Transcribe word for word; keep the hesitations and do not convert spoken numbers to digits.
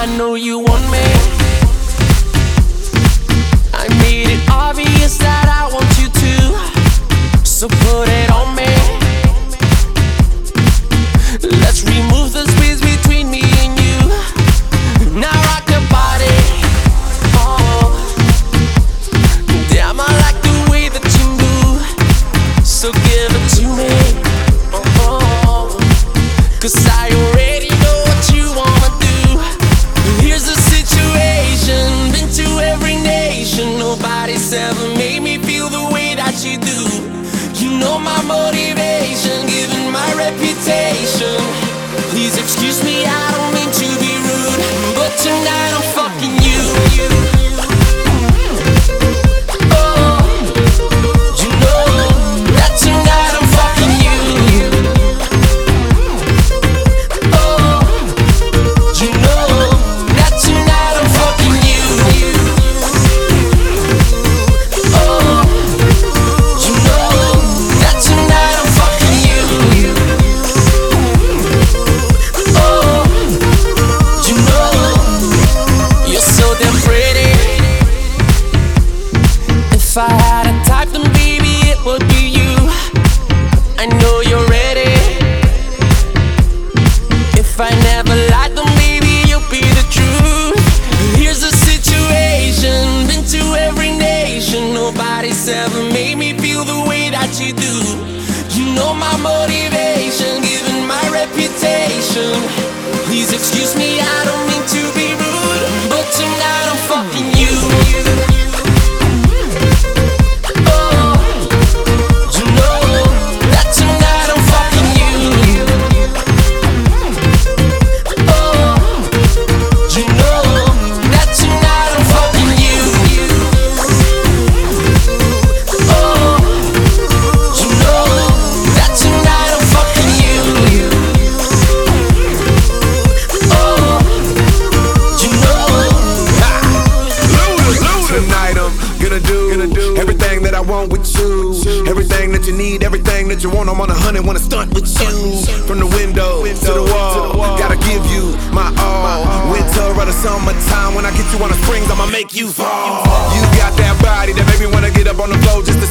know you want me. I made it obvious that I want you to, so put it on me. Let's remove the space between me and you. Now rock your body. Oh, damn, I like the way that you move, so give it to me. Oh, cause I already know what you wanna do. Here's the situation, been to every nation. Nobody's ever made me feel the way that you do. You know my motivation, given my reputation. Please excuse me, I don't mean to be rude, but tonight I'm fucking you. Oh, you know that tonight I'm fucking you. Oh, you know that tonight I'm fucking you. Oh, you know that tonight I'm fucking you. Oh, you know you're so damn pretty. If I had a type, then baby it would be you. I know you're ready. If I never lied, then baby you'll be the truth. Here's the situation, been to every nation. Nobody's ever made me feel the way that you do. You know my motivation, given my reputation. Please excuse me, I don't mean to be rude, but tonight I'm fucking you. Oh, you know that tonight I'm fucking you. Oh, you know that tonight I'm fucking you. Oh, you know that tonight I'm fucking you. Oh, you know. Tonight I'm gonna do, gonna do everything that I want with you. Everything that you need, everything that you want. I'm on a hundred, wanna stunt with you. From the window to the wall, gotta give you my all. Winter or the summertime, when I get you on the springs, I'ma make you fall. You got that body that make me wanna get up on the floor just to